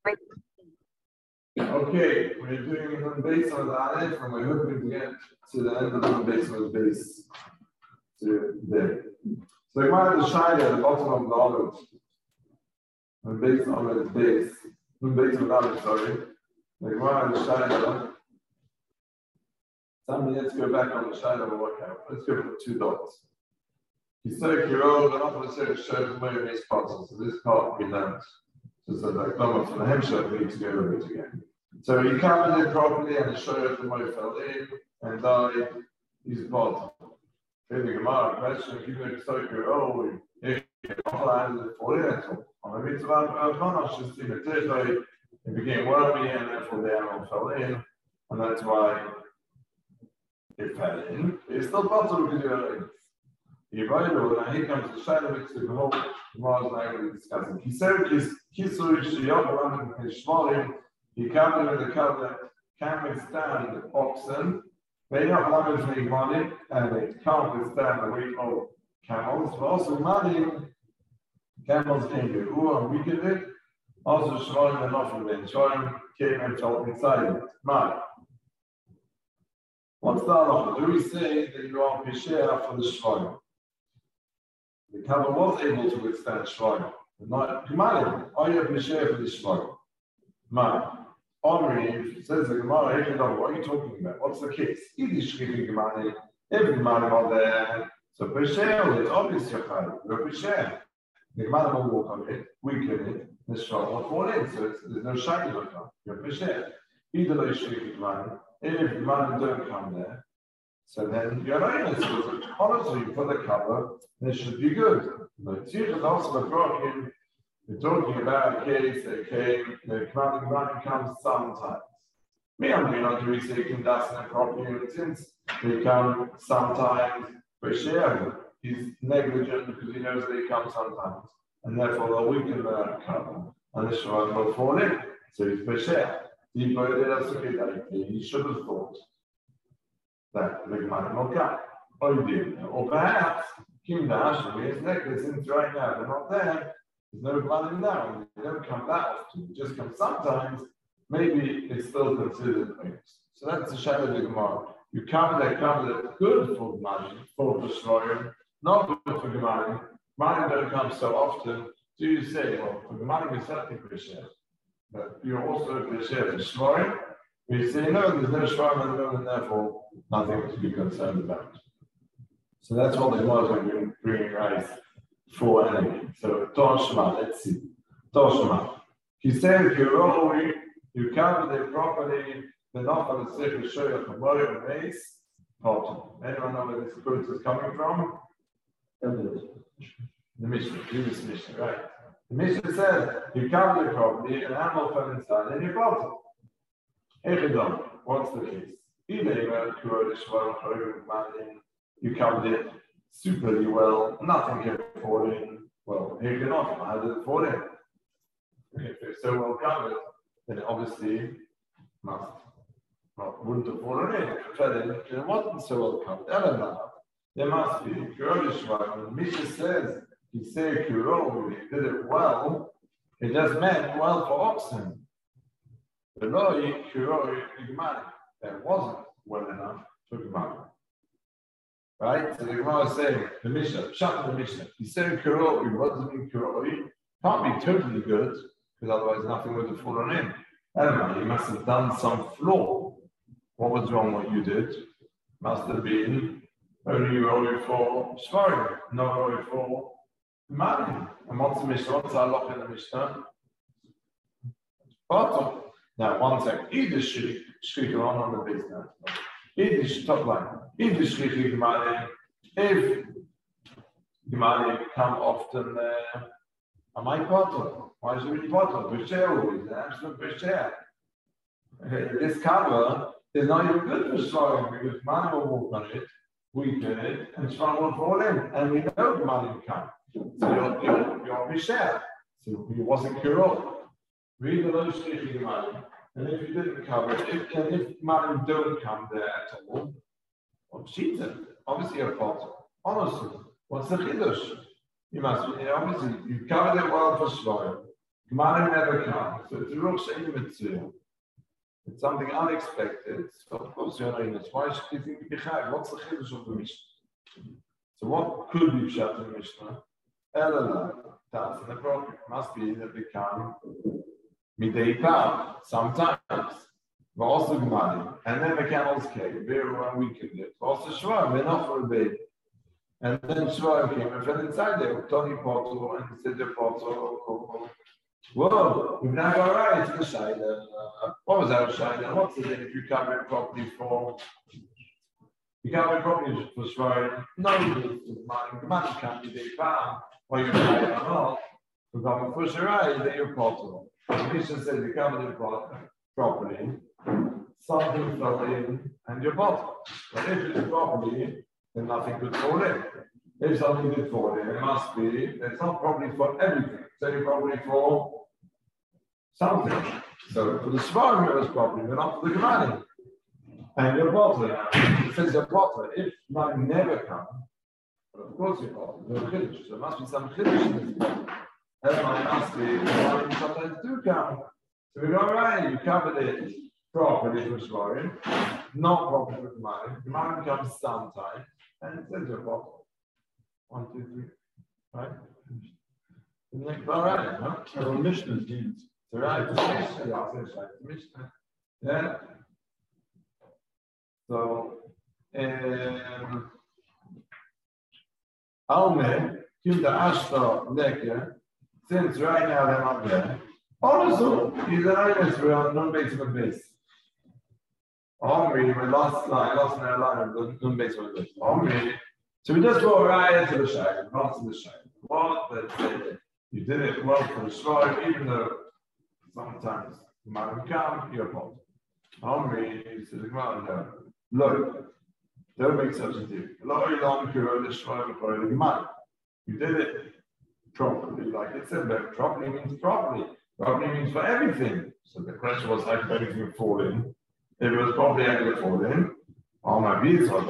Okay, we're doing the base on the Aleph, and we're hoping to get to the end of the base on the base to there. So we might have the shine at the bottom of the Aleph. The base on the base. The base of the Aleph, sorry. We might have the shine at somebody, let's go back on the shine and work out. Let's go for the 2 dots. You say Kiro, but not for the show the way base parts. So this part we learned. So like number for the hemshot, we need to go over it again. So he covered it properly and the show the Mo fell in and died. He's bottom. In the Gemara question, if you make a soaker, oh, if you land it for it, on the mitzvah, Hanash is in the it became wormy and therefore the animal fell in, and that's why it fell in. It's still possible because you're in. Now here comes the shadow which the whole Gemara is not going to discuss it. He said, Kisur Shiyok Shmalim, he covered with the cover, can withstand oxen. They don't want to make money, and they can't withstand the weight of camels. But also, money, camels came to Ur and weakened it. Also, Shmalim and Nofim, Shmalim came and fell inside it. Money. What's the halacha? Do we say that you are Pesher for the Shmalim? The camel was able to withstand Shmalim. Not Gemalim. Are you a Pesher for the Shmalim? Money. Omri says the Gemara, what are you talking about? What's the case? Every Gemara are there. So Pesher, it's obvious you're Pesher. The Gemara will walk on it, weaken it, the shot will fall in. So there's no shiny look up. You're Pesher. Either way, Gemara. If the Gemara don't come there, so then you're not in this. Honestly, for the cover, this should be good. But Tzich is also broken. We're talking about a case that came, the commanding comes sometimes. Me, I'm not doing so you can dust them properly, and since they come sometimes, Pesher, he's negligent because he knows they come sometimes, and therefore they'll weaken the cover, and the Shemar will fall in. So he's Pesher. He should have thought that the commanding will come. Or perhaps, Kim Dash, his necklace, since right now they're not there. There's no blood in now. They don't come that often. They just come sometimes. Maybe it's still considered things. So that's the shadow of the Gemara. You cover that good for money, for the Shloim, not good for Gemara. Money don't come so often. So you say, well, for Gemara we certainly Pesher. But you're also Pesher for Shloim. We say, no, there's no Shloim at the moment, therefore nothing to be concerned about. So that's what the Gemara is going to bring right. For enemy. So Toshma, let's see. Toshma. He said you covered it properly, the knock on the second show of the body of base. Anyone know where this quote is coming from? The Mishnah, previous Mishnah, right? The Mishnah said you covered it properly, an animal fell inside, and you bought it. What's the case? You covered it superly well, nothing can fall in. Well, here you not. How did it fall in? If it's so well covered, then it obviously wouldn't have fallen in. If it wasn't so well covered, there must be. When Mishnah says he said Kuro, he did it well, it just meant well for oxen. But no, Kuro, that wasn't well enough for Gemara. Right? So the Gemara is saying, the Mishnah, shut the Mishnah. He said Kuroi, what does it mean Kuroi? Can't be totally good, because otherwise nothing would have fallen in. Anyway, you must have done some flaw. What was wrong what you did? Must have been only Roi for Shvarim, not Roi for money. And what's the Mishnah? What's our lock in the Mishnah? Bottom. Now, one second. Either shriek on the base now. Top line. If Gemara come often, am I bottom? Why is it really bottom? Pesher always, an absolute Pesher. This cover is not even good for Shloim because Gemara will walk on it, weaken it, and Shloim will fall in. And we know Gemara will come. So you're Pesher. So he wasn't Kurot. Read the low Shlichi Gemara. And if you didn't cover it, if Marim don't come there at all, well, she's obviously a pot. Honestly, what's the chiddush? You must obviously you covered it well for Shloim. Gemalim never comes. So it's a real shame mitzvah. It's something unexpected. So of course you're knowing this. Why should you think you behave? What's the chiddush of the Mishnah? So what could be pshat in the Mishnah? Elala, that's an appropriate. Must be that they come midday time, sometimes. But also Gemalim. And then the camels came. Very 1 week of it. Also Shvar, they're not for a baby. And then Shvar came and fell inside there. Tony Porto and he said the Porto. Whoa, we've now got right to the side. What was our side? What's the thing if you cover it properly for? You cover it properly for Shvar. No, the money can't be day palm. Or you're right or not. We've got for Shirai, then you're Porto. The Mishnah says you covered it properly. Something fell in and you're bottom. But if it's properly, then nothing could fall in. If something did fall in, it must be, it's not probably for everything. It's only probably for something. So for the Svarim it was probably, but not for the Gemalim. And your bottle, it says your bottle. If money never comes, well, of course your bottle, no chiddush. So there must be some chiddush in this bottle. That must be, the sometimes do come. So we go, right, you covered it properly for Svarim, not properly for Gemalim. Gemalim comes sometime, and it says your bottle. 1, 2, 3, right? All right, no? So Mishnah means. Right, it's Mishnah, yeah, it's Mishnah. Yeah. So, Alme, Kilda Ashta Lekker, since right now they're not there. Also, these items were on non-base of a base. Omri, we lost my line of non-base of a base. Omri, so we just go right into the shag, not to the shag. What? But you did it well for the Shvar, even though sometimes the man will come, you're fault. Omri, to the Gemara, look, don't make such a thing. You did it properly, like it said, but properly means properly. Properly means for everything. So the question was, how could anything would fall in? If it was properly, how could it fall in? All my beats are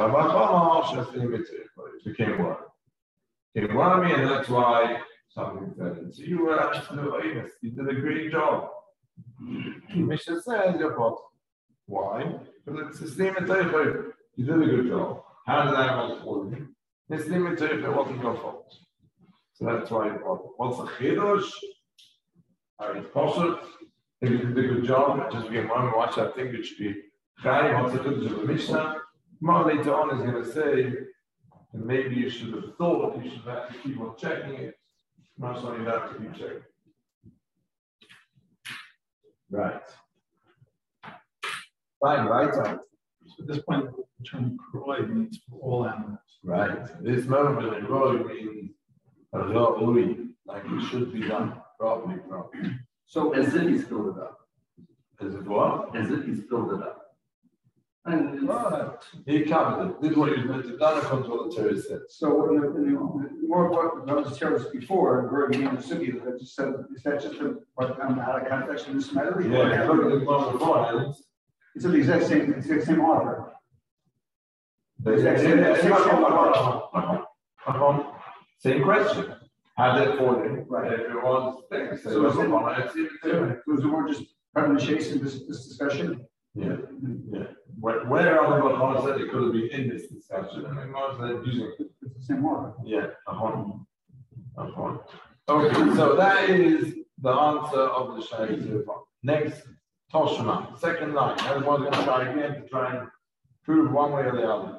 it became one. It came one me, and that's why something fell in. So you were absolutely honest. You did a great job. Mishnah says your pot. Why? Because it's the same in you did a good job. How did that all fall in? It's the it wasn't your fault. So that's why you bought it. What's the chiddush? It's possible. If you did a good job, just be one watch. I think it should be chai. What's the chiddush of the Mishnah? More later on is going to say, and maybe you should have thought you should have to keep on checking it. Not only that, to keep checking. Right. Fine, right. So at this point, the term Kroy means for all animals. Right. This moment in Kroy means like it should be done properly. So as if he's filled it up. As if what? As if he's filled it up. And he covered it. This is what he was meant to do. None of what the Torah said. So in the more what was terrorist before, where we in the city that just said, is that just what out of context in this matter? Yeah, look at the one before. It's the exact same, it's the same author. Same question. How did it fall in? Right. If it was things, So was it more just cutting the chase in this discussion? Yeah. Where are the Bahama said it could have been in this discussion? I mean, Mars said using it. It's the same author. Yeah, Okay, so that is the answer of the Shaykh. Next, Toshma, second line. Everyone's going to try again to try and prove one way or the other.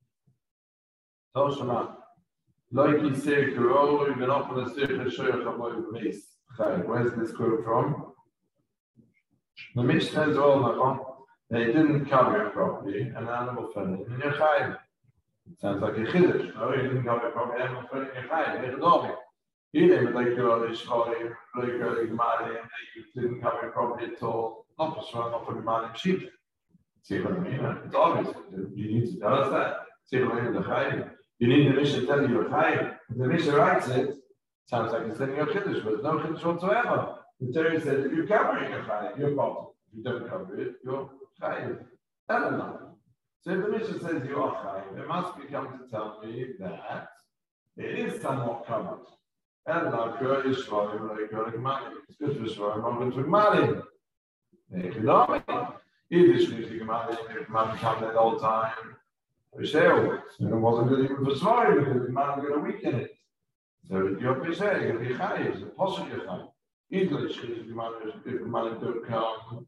Toshma. Loiki Sirkuro, you've been up on the Sirkuro. Where's this quote from? The Mishnah says, well, they didn't cover it properly, and an animal fell in, and you're chayim. It sounds like a chiddush. No, you didn't cover it properly, animal fell in, you're chayim. You're chayim. You didn't like your shvarim, like your gemari, and you didn't cover it properly at all. Not for shvarim, not for gemari, sheep. See what I mean? It's obvious. You need to tell us that. See what I mean? The chayim. You need the Mishnah to tell you you're chayim. If the Mishnah writes it, sounds like it's telling you a chiddush, but there's no chiddush whatsoever. The Torah says if you cover it, you're chayim. You're bottom. If you don't cover it, you're chayim. That's enough. So if the Mishnah says you are chayim, it must be come to tell me that it is somewhat covered. And now Kura is Shvarim, like Kura Gemalim. It's good for Shvarim, I'm going to Gemalim. Economic. Yiddish needs to Gemalim, Gemalim come that all the time. Pesher, and it wasn't good even for Shvarim, because the man going to weaken it. So you're Pesher, you're going to be high, it's a possible high. English is Gemalim don't come.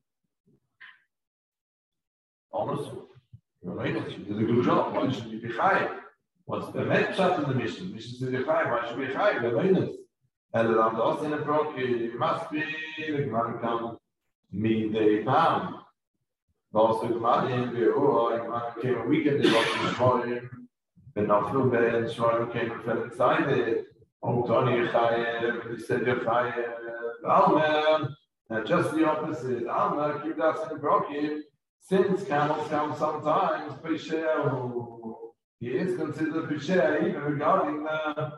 Honestly, you did a good job. Why should you be high? What's the next shot in the mission? Mission to the high. Why should we be high? The minus. And the last in the broken must be the Gemara come mean they found. Also, Gemara came a weekend. They lost the Shvarim. The Naflu Ben Shvarim came and fell inside it. Oh, Tony Chayev. He said you're Chayev. Almer. Now just the opposite. Almer keep us in the broken. Since camels come sometimes, Pesher, he is considered Pesher even regarding the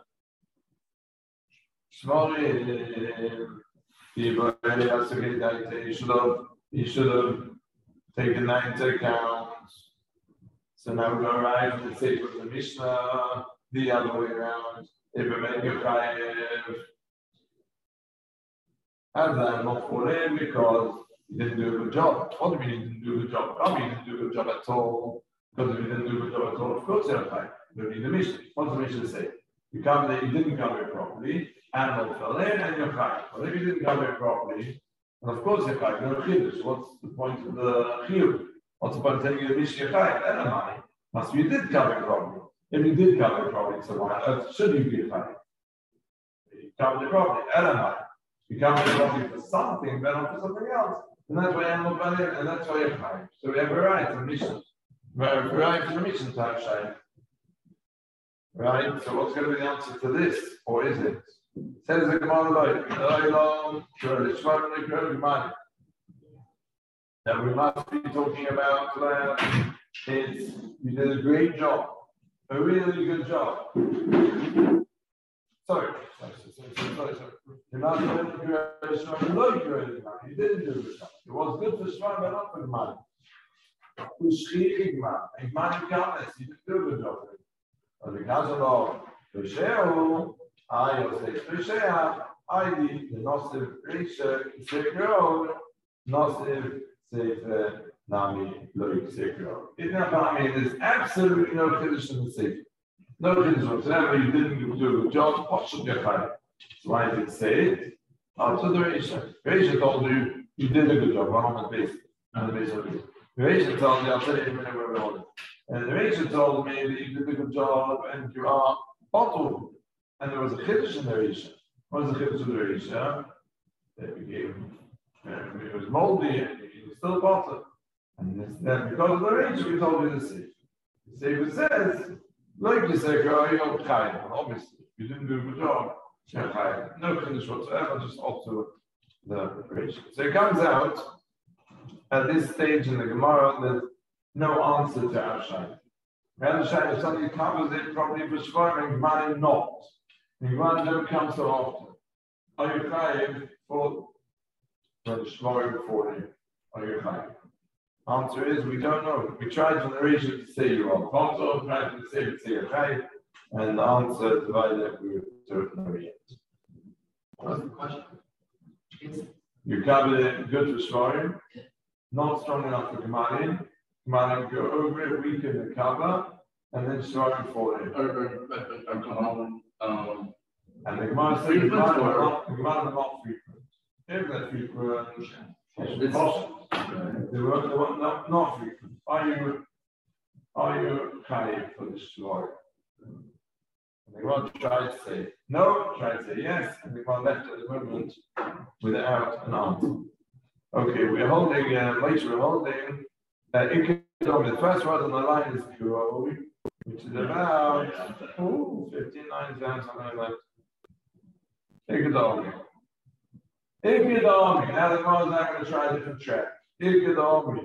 Shvarim. He should have taken that into account. So now we arrive at the state of the Mishnah, the other way around. If we make a Chayev, and then not for him because he didn't do a good job. What do we mean he didn't do a good job? Probably he didn't do a good job at all. Because if he didn't do a good job at all, of course they're fine. We need the mission. What's the mission say? You come there, you didn't come here properly, animal fell in, and you're fine. Well, if you didn't come here properly, and of course you're fine, no chiddush. What's the point of the chiyuv? What's the point of telling you the mission you're fine? Then am I? Must be you did come here properly. If you did come here properly, so why should you be fine? You come here properly, and am I? You come here properly for something, but not for something else. And that's why I'm not valid, and that's why you're fine. So we have a right to the mission. We have a right to the mission to have shine. Right? So what's going to be the answer to this? Or is it? Says the Gemara that we must be talking about is you did a great job. A really good job. Sorry. You're not going to do a you didn't do it. It was good for Shvan, but not for money. And money countless, you didn't do a good job. But because of the Sheo, I will say Shea, I did the Nosiv Risha, Sekro, Nosiv Sefer Nami Loik Sekro. There's absolutely no condition in the Sefer. No condition whatsoever, you didn't do a good job, what should you find? So why did it say it? Answer the Risha. Risha told you, you did a good job, on the base. On the base of it. The Risha told me, I'll tell you in a minute where we want it. And the Risha told me that you did a good job and you are bottled. And there was a chiddush in the Risha. What was the chiddush in the Risha? That we gave him, it was moldy and he was still bottled. And then because of the Risha, we told you the Sefer. The Sefer says, like the Sefer, you're chayim. Obviously, you didn't do a good job. No chiddush whatsoever, just also the Risha. So it comes out at this stage in the Gemara, there's no answer to our shayla. Our shayla, if somebody covers it properly for Shvarim, Gemara not. And Gemara don't come so often. Are you chayiv for the Shvarim for you? Are you chayiv? Answer is we don't know. We tried from the Risha to say you are also tried to say you're chayiv, and the answer divided we don't know yet. What's the question? You covered it good for Shvarim, not strong enough for Gemalim. Gemalim go over it, weaken the cover, and then Shvarim for it. And the Gemara says the Gemara are not frequent. If they're frequent, they were not frequent. Are you chayiv for the Shvarim? And the Gemara tried to say no, tried to say yes, and the Gemara left at the moment without an answer. Okay, we're holding, later we're holding, the first word on the line is Kuroi, which is about 15 lines down, something like that. Ikedomi. Now the Gemara is not going to try a different track. Ikedomi.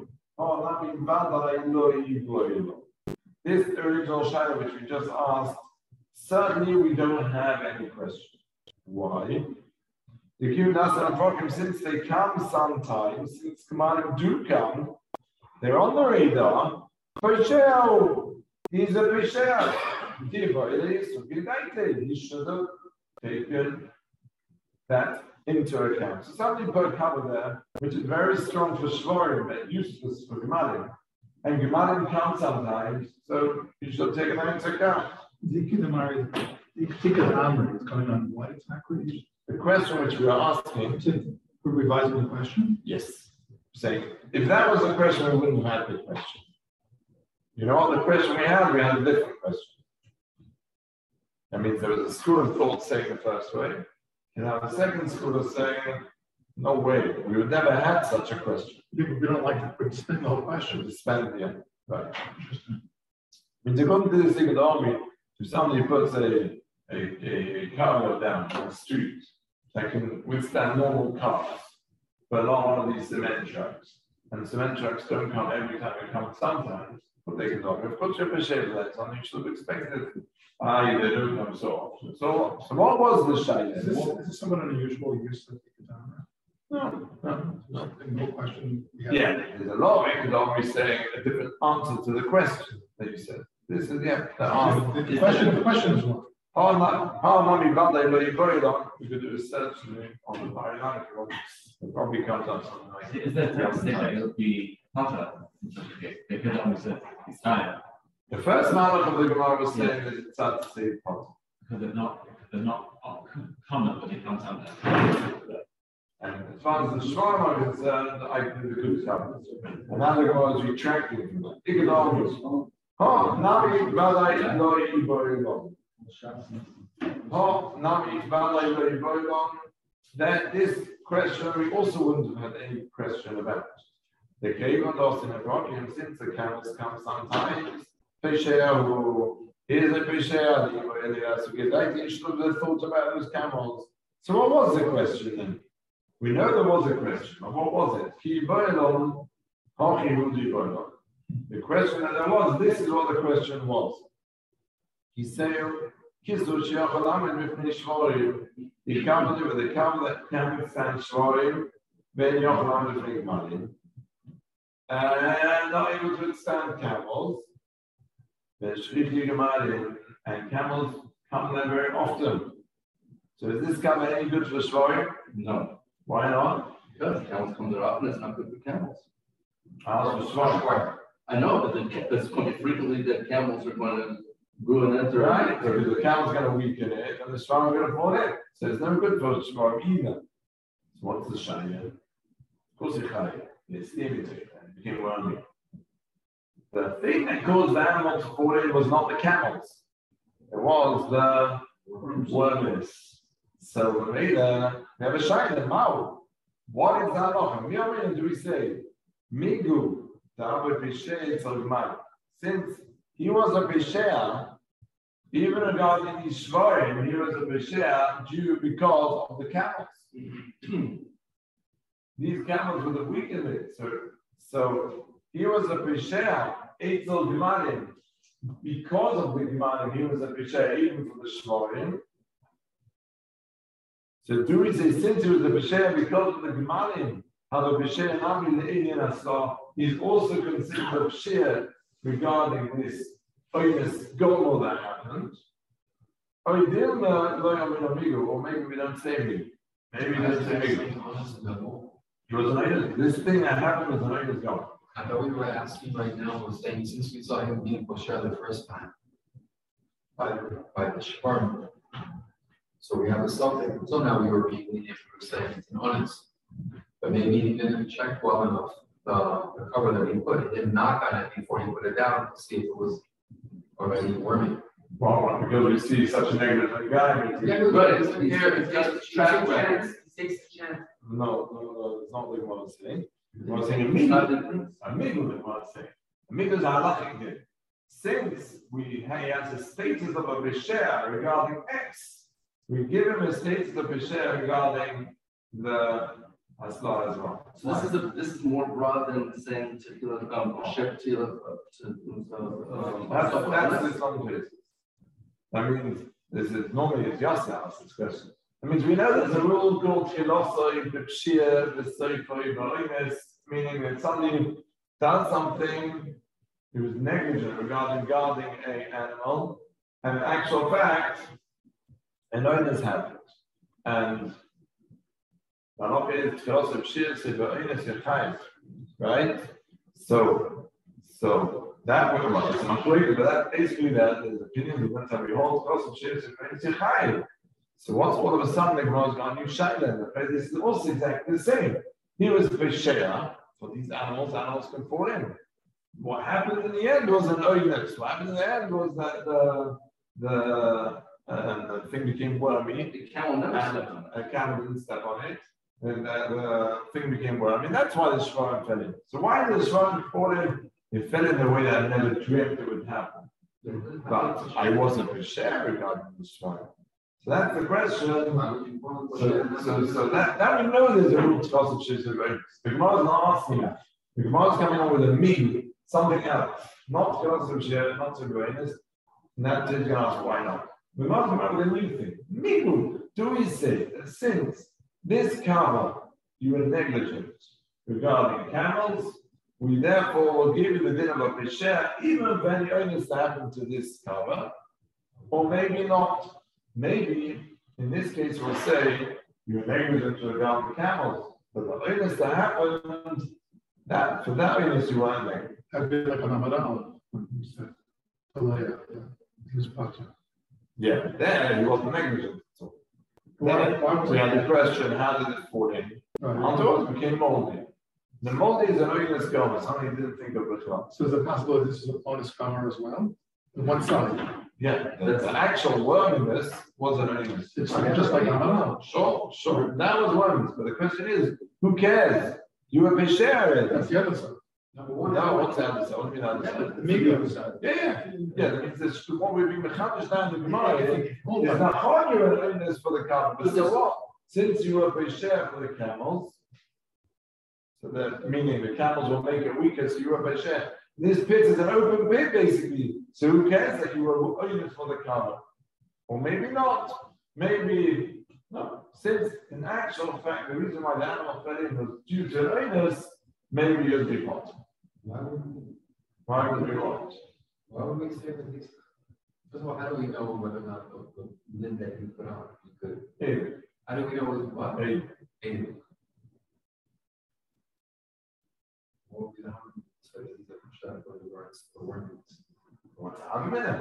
This original shadow which we just asked, certainly we don't have any question. Why? The Kiyudas and Prokim, since they come sometimes, since Gemalim do come, they're on the radar. Pesher, he's a Pesher. He should have taken that into account. So somebody put a cover there, which is very strong for Shvorim, but useless for Gemalim. And Gemalim come sometimes, so you should take that into account. The Tikkun Amri is going on what exactly? The question which we are asking. We're revising the question? Yes. Saying, if that was the question, we wouldn't have had the question. You know what the question we had a different question. That means there was a school of thought saying the first way, and now the second school is saying, no way, we would never have such a question. We don't like to spend the whole question. To spend the end. Right. Interesting. When they go to this thing in the army, if somebody puts a car down on the street that can withstand normal cars, but not one of these cement trucks. And cement trucks don't come every time they come sometimes, but they can talk. Of course, you're appreciating that, something you should have expected. They don't come so often. So what was the shayla? Is this somewhat unusual use of Tikkun Amri? No. No question. Yeah, there's a lot of Ekadami saying a different answer to the question that you said. This is the answer. The question is what? We could do a search on the Parinamic. It probably comes up something like Is there a state that it would be Potter? They could always say it's higher. the first malach of the Gemara was saying that it's hard to say Potter. Because they're not common, but it comes out there. And as far as the Shvarim are concerned, I think the good stuff. And now the Gemara is retracting from that. Ikadam Nami Balai Loi Iborilon. That this question we also wouldn't have had any question about. The cave on lost in a rock, and since the camels come sometimes, Pesher who is a Pesher, the should have thought about those camels. So what was the question then? We know there was a question, but what was it? The question that there was, this is what the question was. He said, Kisu Shiachalam and Mifnei Shvorim. He comes with the camel that can withstand Shvorim, Ben Yochalam Mifnei Gmalim. And not able to withstand camels. Ben Shvifnei Gmalim. And camels come there very often. So is this camel any good for Shvorim? No. Why not? Because camels come there often, it's not good for camels. I know, but it's going to be frequently that camels are going to ruin it. Right, because the camel's going to weaken it, and the Shvarim are going to fall in. So it's no good for the Shvarim either. So what's the shayla? Of course, it's chayah. It's limited. It became wormy. The thing that caused the animal to fall in was not the camels. It was the worms. So we have a shayla. Mao. What is that? How do we say? Migu. Since he was a Pesher, even regarding his Shvarim, he was a Pesher due because of the camels. These camels were the weakened it. So he was a Pesher, Eitzel Gemalim. Because of the Gemalim, he was a Pesher even for the Shvarim. So do we say since he was a Pesher because of the Gemalim, how the Pesher Nami the Indian Asar is also considered a Pesher regarding this famous goal that happened. Or maybe we don't say me. Maybe we don't say me. It was an item. This thing that happened was an item gone. I thought we were asking right now was saying since we saw him being Moshe the first time by the Shvarim. So we have a something. Until now we were being lenient, we were saying it's honest. But maybe he didn't check well enough the cover that he put. He didn't knock on it before he put it down to see if it was already worming. Well, because we see such a negative guy. But it's here, it's just track records. It takes a chance. No, it's not what I'm saying. What I'm saying, Amigo is what I'm saying. Amigo is halachic here. Since he has a status of a Pesher regarding X, we give him a status of Pesher regarding the Asla as well. So this is more broad than saying particular Pesher That's this one case. That means this is normally it's just asked this question. That means we know there's a rule called Chilasa in the Pshir, the Seifo, meaning that somebody does something he was negligent regarding guarding an animal, and in actual fact, an oinus happened, and right? So that would be it's not great, but that basically that is the opinion of the time we hold so what's all of a sudden the Gemara is going to new Shaila? This is also exactly the same. Here was Bishaya for these animals can fall in. What happened in the end was an oinus. What happened in the end was that the thing became wormy. The camel never stepped on it. A camel didn't step on it. And the thing became wormy. That's why the Shvarim fell in. So why did the Shvarim fall in? It fell in the way that I never dreamt it would happen. But I wasn't Bishaya regarding the Shvarim. So that's the question. So that we know there's a root cause of Shizur. The Gemara is not asking that. The Gemara is coming on with a me, something else. Not because of Shizur, not to greatness. And that's it, you ask why not. The Gemara is coming up with a new thing. Migu, do we say that since this cover you were negligent regarding camels, we therefore will give you the din of a Bishaya, even if any owners happen to this cover, or maybe not. Maybe in this case we'll say you're negligent regarding the camels, but the owners that happened, that for that owners you weren't negligent. A bit like an Amaral. Yeah, there he wasn't negligent. So then we had the question, how did it fall in? Afterwards it became moldy. The moldy is an oinus gomer, something he didn't think of before. So is it possible this is a bonus cover as well? On one side. Yeah, the actual worminess was an oinus. It's just like Amaral. Sure. That was worminess, but the question is, who cares? You were Bishaya. That's the other side. No, what's the other side? What do you mean other side? The maybe other side. Yeah. That means this the one we've been mechanish down the Gemara. It's not hard you were an oinus for the camel, but so what? Since you were Bishaya for the camels, so that meaning the camels will make it weaker, so you were Bishaya. This pit is an open pit, basically. So who cares that you were oinus for the cover? Or maybe not. Maybe, no. Since in actual fact, the reason why the animal fell in was due to oinus, maybe you'd be hot. Why would we hot? Why would we say that this? First of all, how do we know whether or not the lid that you put on is good? Hey. How do we know what? Hey. What would be the harm? So these different shots or the words. What's the argument?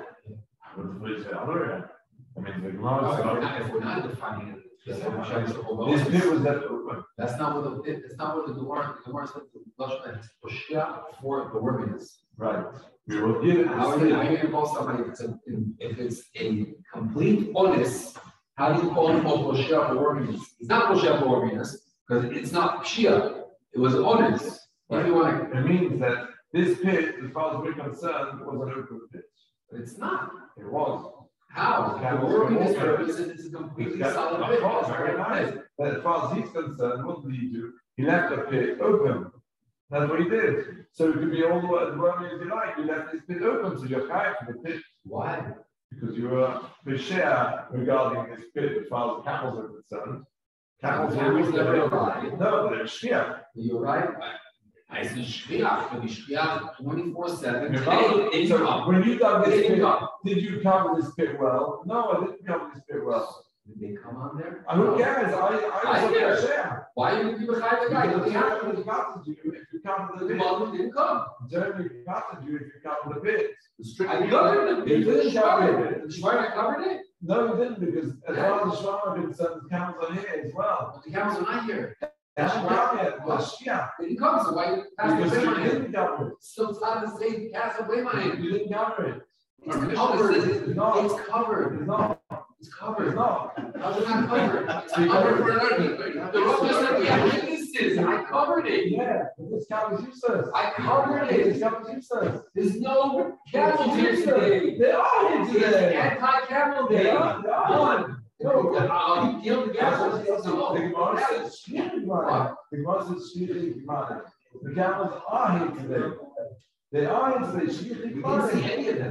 I mean, the Gemara. If we're not defining it, this pit was left open. That's not what the Gemara said for the worminess. Right. We will give it. How are you going to call somebody if it's a complete honest? How do you call him Poshia for worminess? It's not Poshia for worminess because it's not Shia. It was honest. Right. If you want to, it means that this pit, as far as we're concerned, was an open pit. It's not. It was. How? The worminess represents it's a completely solid pit. Very nice. But as far as he's concerned, what did he do? He left the pit open. That's what he did. So it could be all the wormy as you like. You left this pit open, so you're high for the pit. Why? Because you were Bishaya regarding this pit as far as camels are concerned. Camels never alive. No, they're Shia. You're right. I said Shriach, but Shriach 24/7. So when you dug this pit, did you cover this pit well? No, I didn't cover this pit well. Did they come on there? Who cares? I was care. Bishaya. Why did you behind the guy? Because it's only gutted you if you cover the pit. Well, didn't come. It's only gutted you if you cover the pit. I covered it. You didn't cover it. The Shriach covered it. No, you didn't, because as far as the Shema are concerned, the camels are here as well. But the camels are not here. That's Shema, Shia. They didn't come, so why you Because blame you on him? didn't cover it. So it's not the same cast of blame on him. You didn't cover it. It's covered. It's not. It's covered. It's not. It's covered. It's not. How's it not covered? It's covered for another. The rubber said we have witnesses. I covered it. Yeah, this covers useless. I covered it. This covers useless. There's no camels here today. They are here It's today. anti-camel day. They are. No, you killed the camels. The Gemara says Shliach. The Gemara says Shliach. The camels are here today. They are here today. We didn't see any of them.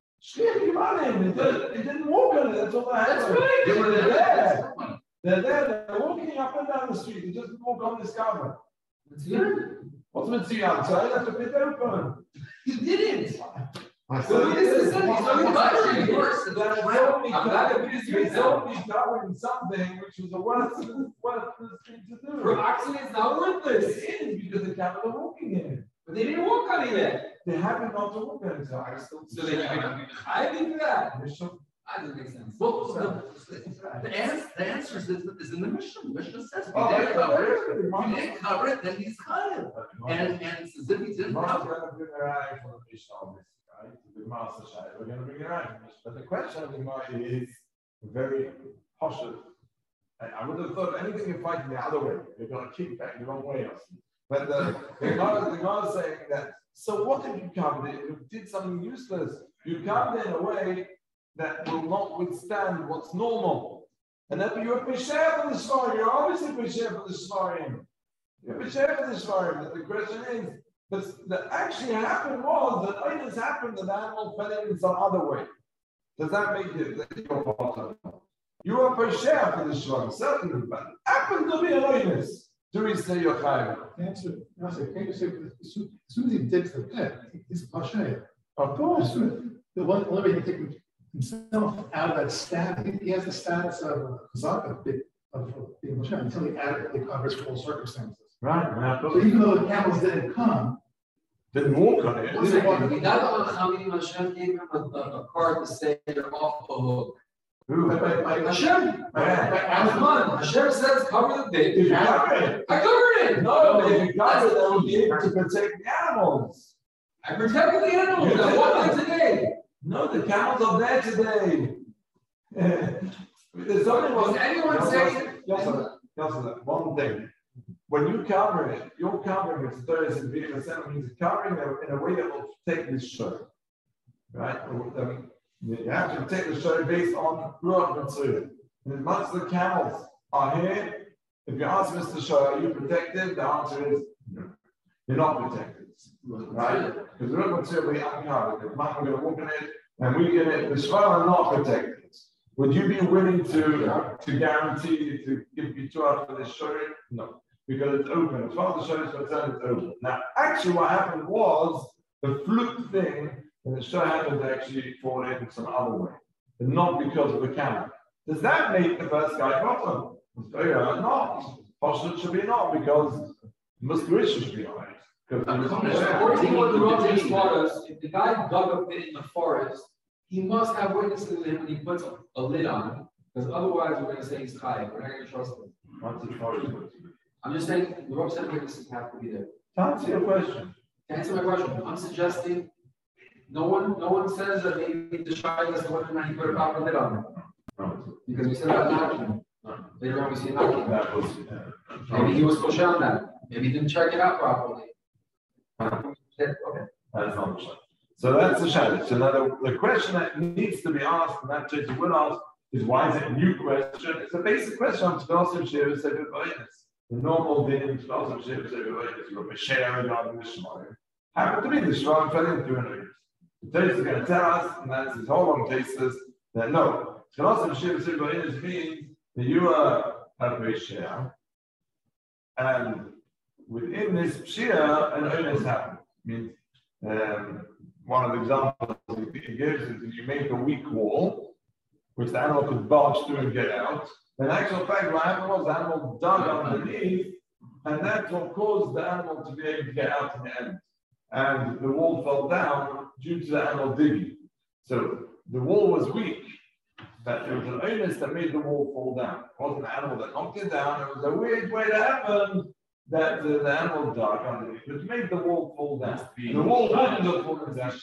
It didn't walk on it. That's all I had. That's right. They were there. They're there. They're walking up and down the street. They just walk on this cover. It's good. What's Mitzvah? So I left the pit open. You didn't. I So said, this is it. He's only covering worse. That's only he's only covering something which was a worthless thing to do. For oxen, it's not worthless. It is because the camel are walking in it. But they didn't walk on it yet. They happen not to walk on it, so I still. So they can I think that. Mishnah. That doesn't make sense. Well, the answer is in the Mishnah. The Mishnah says, Oh, if you didn't cover it, yeah, if you didn't cover it, then he's chayav. And it's as if he didn't We're not cover it. going to bring her out from the Mishnah on this, right? To the Master Shai. We're going to bring her out from this. But the question of the Gemara is very posh. I would have thought anything you're fighting the other way, you're going to kick back the wrong way or something. But the Gemara is saying that, so what if you covered it? You did something useless. You covered it in a way that will not withstand what's normal. And that you're Pesher for the Svarim. You're obviously Pesher for the Svarim. You're Pesher for the Svarim. But the question is, that actually happened was that it has happened that the animal fell in some other way. Does that make it that you're part of it? You are Pesher for the Svarim, certainly, but happened to be an oinus. Do we say you're Chayav? Answer. I say, can't you say, as soon as he digs the pit, he's Pashay. Of course. The one way he take himself out of that status, he has the status of a Chazaka, of being Pashay, until he adequately covers full circumstances. Right. So even though the camels didn't come, Didn't walk on it. One second, we got on Chalim, Hashem gave him a card to say you're off the hook. Who? By Hashem. By Azman. Hashem says cover the bait. If you cover it. I covered it. No, but if you cover it, then we'll be able to protect the animals. I protected the animals. You I did. walked it today. No, the camels are there today. There's only one. Was anyone saying? Yes, one thing. When you cover it, you're covering it. There is a video that means covering it in a way that will protect this show. Right? You have to protect the show based on Ruach Mitzvah. And as much as the camels are here, if you ask Mr. Show, are you protected? The answer is no. You're not protected. Right? Because Ruach Mitzvah will be uncovered. If not, we're going to walk in it, and we get it. The Shvar are not protected. Would you be willing to guarantee to give you 2 hours for this show? No. Because it's open. As far as the show is concerned, it's open. Now, actually, what happened was the fluke thing, and the show happened to actually fall in some other way, but not because of the camera. Does that make the first guy bottom? Not. Possibly should be not, because Muskerisha should be on it. According to what the Rosh taught us, if the guy dug a pit in the forest, he must have witnesses to him when he puts a lid on it, because otherwise we're going to say he's chayav. We're not going to trust him. What's the forest? I'm just saying the Rosh said witnesses have to be there. To answer your question. To answer my question, I'm suggesting no one says that maybe the Shai doesn't want to he put a proper lid on it. No. Because we said about knocking. Later on we see knocking. That was, Maybe he was pushed on that. Maybe he didn't check it out properly. Okay. that's not the shot. So that's the shot. So now the question that needs to be asked, and that Judge will ask, is why is it a new question? It's a basic question on Tfilosim Shir Sefer Vaynis. The normal din in Tfilosim Shir Sefer Vaynis, you have a share regarding the Shemaim. Happened to be the Shemaim fell into an oil. The Taste is going to tell us, and that's his whole long cases, that no, Tfilosim Shir Sefer Vaynis means that you are a share, and within this Shia, an oil happened. Means one of the examples he gives is that you make a weak wall, which the animal could barge through and get out. In actual fact, what happened was the animal dug underneath, and that's what caused the animal to be able to get out in the end. And the wall fell down due to the animal digging. So the wall was weak, but it was an onus that made the wall fall down. It wasn't the animal that knocked it down. It was a weird way to happen that the animal dug underneath, which made the wall fall down. The wall wouldn't have fallen down.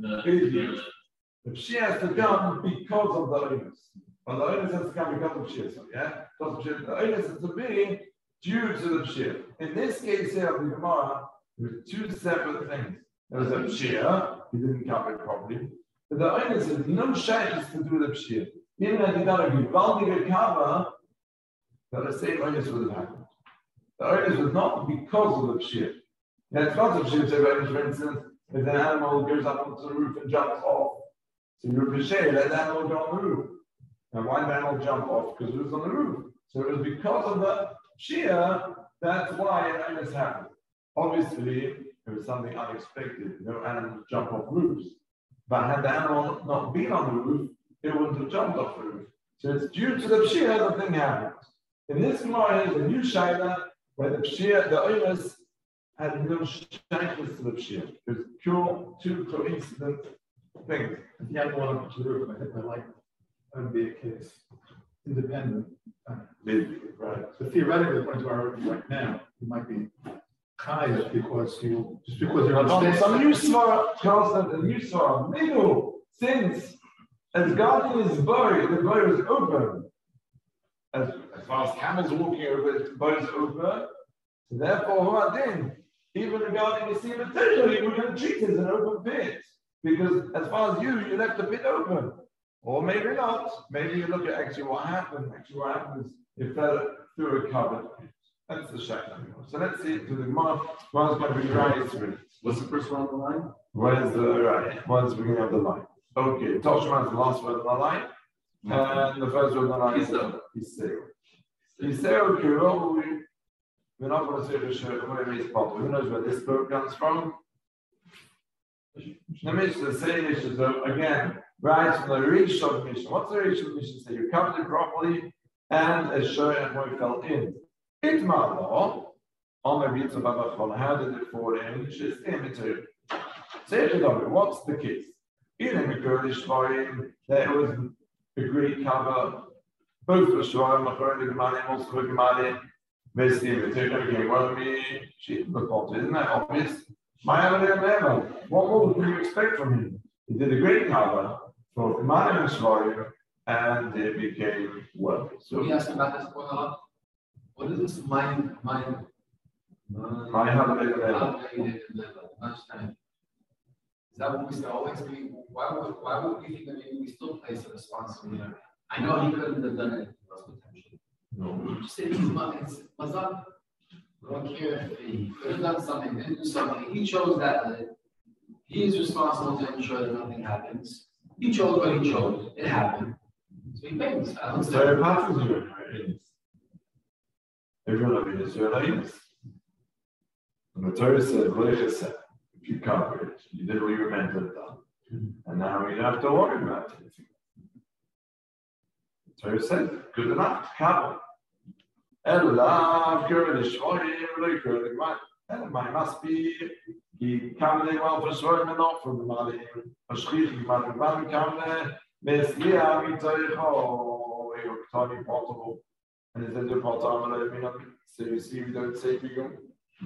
The Pshia has to come because of the onus. But the onus has to come because of Pshia. So, yeah? The onus has to be due to the Pshia. In this case here of the Gemara, there were 2 separate things. There was a Pshia, he didn't cover it properly. But the onus has no shaykhs to do with the Pshia. Even if he done a Givaldic cover, that the same onus would have happened. The onus was not because of the Pshia. Now, it's not a Pshia, for instance, if an animal goes up onto the roof and jumps off. So you're Pshia, let the animal go on the roof. And why did the animal jump off? Because it was on the roof. So it was because of the Pshia, that's why an onus happened. Obviously, it was something unexpected. No animals jump off roofs. But had the animal not been on the roof, it wouldn't have jumped off the roof. So it's due to the pshia the thing happens. In this Gemara, there's a new shaila where the pshia, the owners had no shaykhness to the pshia. It was pure, two coincident things. If you had one on the roof, I think that would be a case. Independent. Maybe, right. So theoretically, according to our right now, you might be high because just because you're on the Some new svara tells that the new svara, middle, since as garden is buried, the bow is open. As far as camels walking over, the bow is open. So therefore, then, even regarding the sea materially, we're going to treat it as an open pit. Because as far as you left the pit open. Or maybe not. Maybe you look at actually what happened. Actually, what happened is it fell through a covered pit. That's the shaykh. So let's see to the Gemara. One's going to be right. What's the first one on the line? Where's the right? One's beginning of the line. Okay, Toshman's the last word on the line. And the first word on the line is Yiseo. Yiseo Kiro, we're not going to say the shirt, where it's popular. Who knows where this book comes from? The Mishnah says, so again, right from the Rish of the Mishnah. What's the Rish of the Mishnah say? You covered it properly, and a shirt boy fell in. Itmar on the beats of Abachon, how did it fall in? She's immaterial. Say to them, what's the case? In a Kurdish Shvarim, there was a great cover, both for Shvarim, Machor, the Gemalim, also for Gemalim, basically immaterial. Okay, well, she looked up, isn't that obvious? What more do you expect from him? He did a great cover for Gemalim and Shvarim, and it became well. So we asked about this point a lot. What is this mind Lunchtime. Is that what we should always be? Why would we think that maybe we still place a responsibility? I know he couldn't have done anything else potentially. No. Just say it's Mazak. I don't care if he could have done something, didn't do something. He chose that. He is responsible to ensure that nothing happens. He chose what he chose. It happened. So he pays. So it passes you. Everyone of it is your ladies. And the Torah said, if you cover it, you did what you were meant to have done. And now you don't have to worry about it. The Torah said, good enough, cover. Elav, Kurdish, and my must be, he covered it well for Shvarim and not for the Malim. Ashkich, Malim, Kamle, Meslia, Mitoicho, Tony Portable. And he said, so you see, we don't say to you,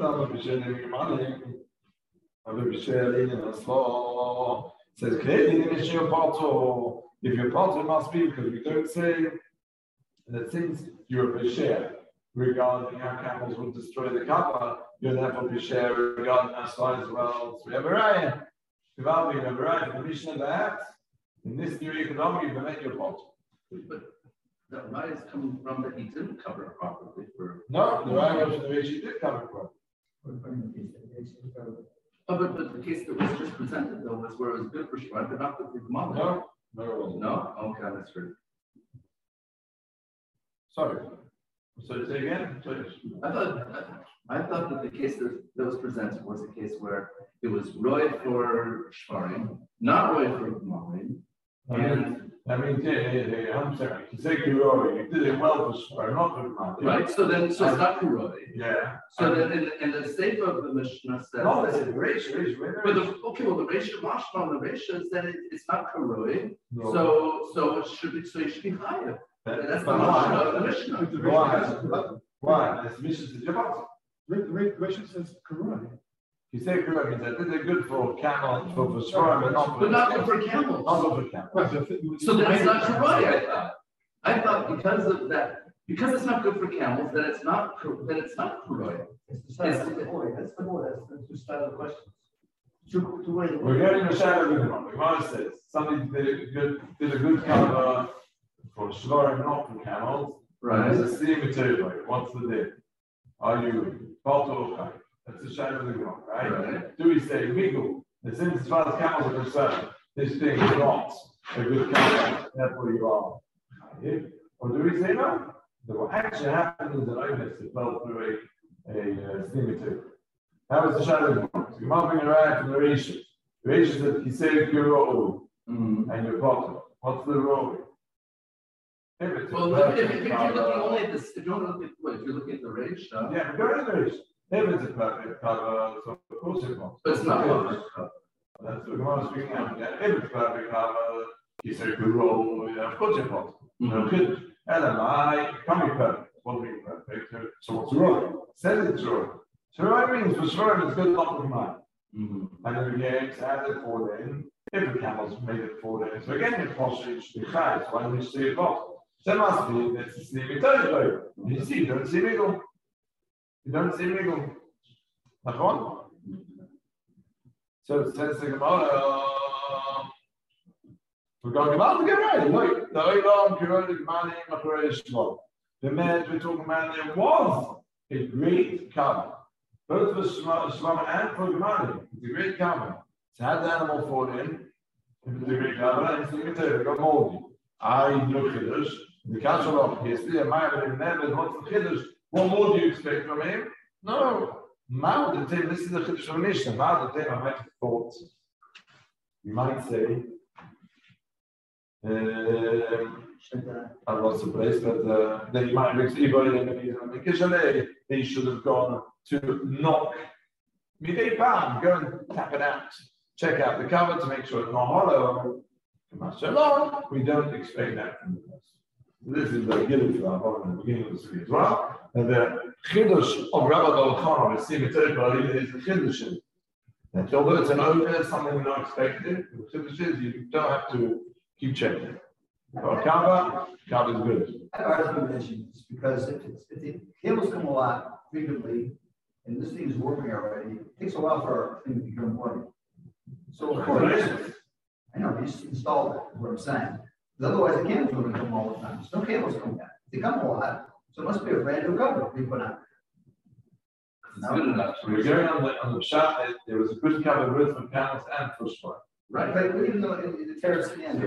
says, if you're part, it must be because we don't say that since you're a share regarding how camels will destroy the kappa, you're therefore be share regarding our side as well. So we have a raya. We have a raya in the Mishnah that in this new economy, you make your pot. But the raya is coming from that he didn't cover it properly. No, the raya was from the way she did cover it properly. Oh, but the case that was just presented though was where it was good for Shvarim, but not good for Gemalim. No, it wasn't. No? Okay, that's true. Sorry. So say again. I thought that the case that was presented was a case where it was Roy for Shvarim, not Roy for Gemalim. I'm sorry. You say Kuroi, you did it well for Shvarim, not for Gemalim. Right. So it's not Kuroi. Yeah. So then in the statement of the Mishnah says. No, that's it. Ratio. But the ratio, Mashma, the ratio is that it's not Kuroi. No. So it should be higher. That's the Mashma of the Mishnah. Why? This Mishnah is Jabbat. The ratio says Karuna. You say Kuroi means that they're good for camel, for Shvarim, but not good for camels. Not good for camels. Right, so then it's not Kuroi, I thought because of that, because it's not good for camels, that it's not Kuroi. That's the point. That's the start of the question. We're getting a shadow of the Gemara. The Gemara says somebody did a good cover for Shvarim, not for camels. Right. There's a steam material. What's the deal? Are you Balto or Chai? That's the shadow of the Gemara, right? Do we say Migul? And since as far as camels are concerned, this thing is not a good camel, therefore you are Chai. Or do we say no? That what actually happened is that Ovis fell through a steam material. That was the shadow of the Gemara. So Gemara bring it right from the Rishon. Reish is that he said Kuro Mhm. and your bottom. What's the role? If it's a Well, perfect if you're looking cover- only at this, if you're looking at what, if you're looking at the range stuff, Yeah, go to the Reish. If it's a perfect cover, so of course it wants. but it's not one. That's what I'm speaking out. Yeah, if it's perfect cover, he said Kuro, of course it wants. No good. LMI can't be perfect. Won't be perfect. So what's wrong? Says it's wrong. So what means for sure it's good luck with mine. Mhm. And then again, it's added 4 in. If the camels made it 4 in. So again, your posture should be high. So why don't we see it off? So it must be that's the sleeping territory. You see, you don't see wiggle. You don't see wiggle. That's one. So it says the Gemara. We're going to get ready. Look, the Olam, Kirodi, Mani, Makarei, Shmol. The man we're talking about there was a great cover. Both for Shmol and for Gemani. It's a great cover. So had the animal fall in, if it's a great cover, and it's looking at it, got moldy. I look at this. The castle of history, a man in never what's the Kiddush. What more do you expect from him? No. Mao the Tim, this is the Kiddush of Mishnah. Mao the Tim, I might have thought. You might say. I was surprised, but then you might mix Iboy and Mikishale. They should have gone to knock. Midday Palm, go and tap it out. Check out the cover to make sure it's not hollow. We don't expect that from the person. This is the Giluf of the beginning of the story as well. And the Chiddush of Rabbi Balchan is the Chiddush. That although it's an over, something we don't expect it, the Chiddush is you don't have to keep checking. But Kaaba is good. I have a recommendation because if the cables come a lot frequently, and this thing is working already, it takes a while for a thing to become working. So of course, I know, you just installed it, is what I'm saying. Because otherwise the cables are going to come all the time. There's no cables coming down. They come a lot, so it must be a brand new cover we put on. It's good enough. So we're going on the shot that there was a good cover both for camels and for swine. Right. But even though the terrace at the end,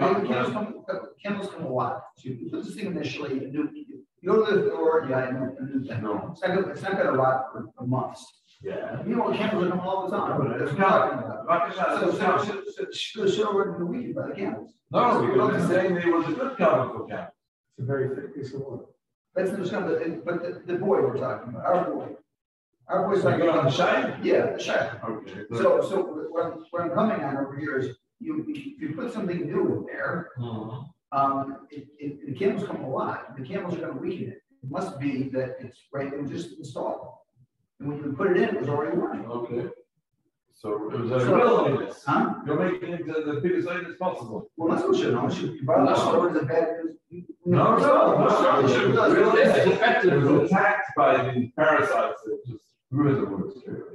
the cameras come a lot. So you put this thing initially, you go to the door, you got a new thing. No. It's not gonna rot for months. Yeah. You know, cameras are coming all the time. That's what I'm talking about. So should have worked in a week by the cameras. No, because they're saying there was a good cover for camels. It's a very thick piece of wood. That's the, but the boy we're talking about, our boy. Our boy's So like. you go on the shine? Yeah, the shine. Okay. So what I'm coming on over here is you put something new in there. The cables come a lot. The cables are going to weaken it. It must be that it's right. It was just installed, and when you put it in, it was already working. Okay. So it was a real latest. Huh? You're making it the biggest latest possible. Well, that's what you know. You brought the story to bad news. No. It's It was attacked by these parasites that just ruined the woods.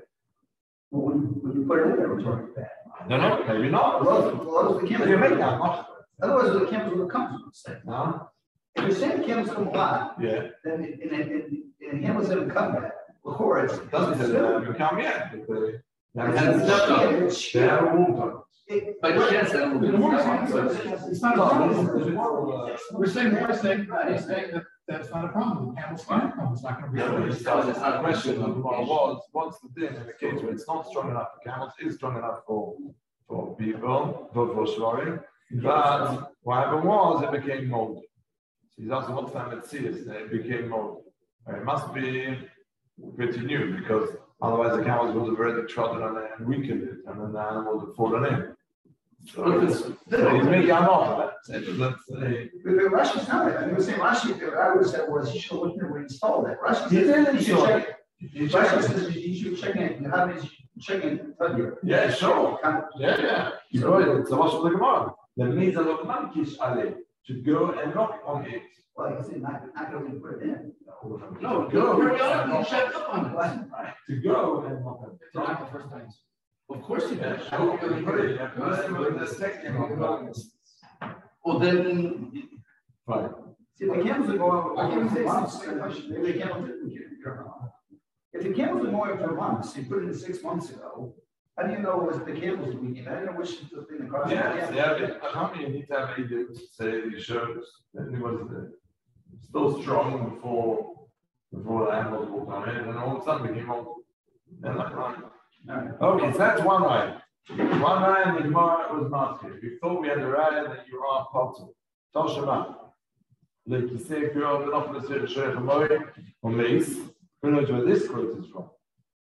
When you put it in there, it was already bad. I don't know, maybe not. Well, the cameras. You make that much. Otherwise, the cameras would come from the same. No? If you're saying cameras come a lot, Yeah. then and cameras haven't come back. Well, it's It doesn't say they haven't come yet. But they It's haven't walked on it. But yes, that will be. It's not a problem. We're saying that that's not a problem. The camel's fine. It's not going to be. Yeah, but it's not a question of what's the thing in the case where it's not strong enough for camels, it's strong enough for people, for swearing. But what happened was it became moldy. So he's asking what's that at sea is it became moldy. It must be pretty new because otherwise the camels would have already trodden on it and weakened it, and then the animal would have fallen in. So he's making an offer. That's Rashi's not it. I mean, the same Rashi, what I would have said was, you should have looked at when you installed it. Rashi He says, did you should install check it. it. Rashi says, you should check it, and how many check it, Yeah, sure. Yeah. You know it. It's a lot of the Gemara. The means of the monkeys are to go and knock on it. Well, I said, not going to put it in. No, go periodically check up on it. To go and knock on it. It's not the first time. Of course you Yeah, can. sure. The second one. Well, then, Right. See, the camels are going for months. Maybe the camels didn't get it. If the camels are going for months, you put it in 6 months ago, how do you know was the camels weekend? I don't know which is the thing that caused Yeah, how many you need to have to say these shows? Then it was still strong before the animals walked on it, and all of a sudden became old. Then like, okay, so that's one way. One man, the Gemara was masking. We thought we had a raya that you are potter. Toshima. Like you say, if you're old enough to say Sheikh Amoy or Mace, who knows where this quote is from?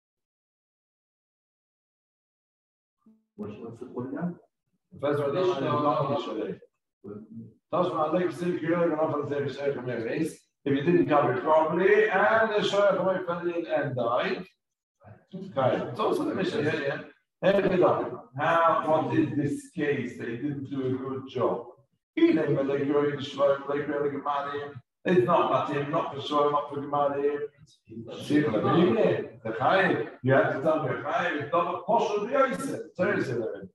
What's the point now? The first one is not Yishalei. Toshima, like you say, if you're old enough to say Sheikh Amoy or Mace, if you didn't cover it properly, and the Sheikh Amoy fell in and died, okay. It's also the mission, yeah. What is this case that he didn't do a good job? It's not Matim, not for sure, not for Gemalim. You have to tell me, it's not a portion of the Yosef.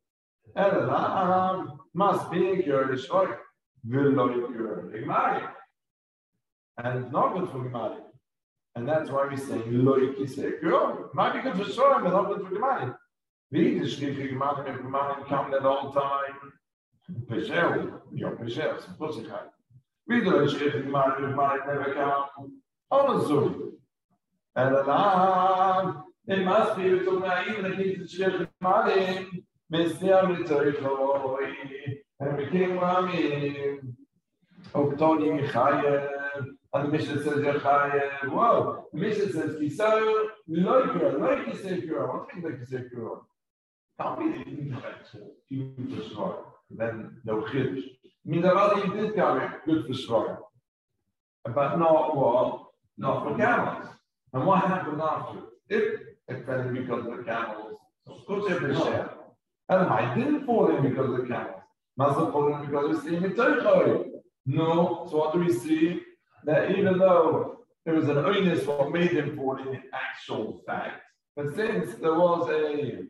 Must be a cure, the Shvoi. Will not cure the Gemalim. And it's not good for Gemalim. And that's why we say, Loiki say cure. Might be good for sure, but not good for Gemalim. Wie de schriftliche Gemalim en Gemalim come that all time. Pesher, your Pesher, supposedly. Wie de schriftliche Gemalim en Gemalim never come. All so. And alarm, it must be to me even if it's schriftliche Gemalim. Mr. Mitzvah, and we came Rami. Oktoni Michael, and the mission says Yechayev. Whoa, the mission says Kiso, like you say Kura. What do you think like you say Kura? Can't be that you didn't have for Shvar. Then no Chiddush. Means that rather you did carry good for Shvar. But not what? Not for camels. And what happened after? If it fell in because of the camels, of course every share. And I didn't fall in because of the camels. Must have fallen because we see him in Torah. No, so what do we see? That even though there was an onus what made him fall in actual fact, but since there was a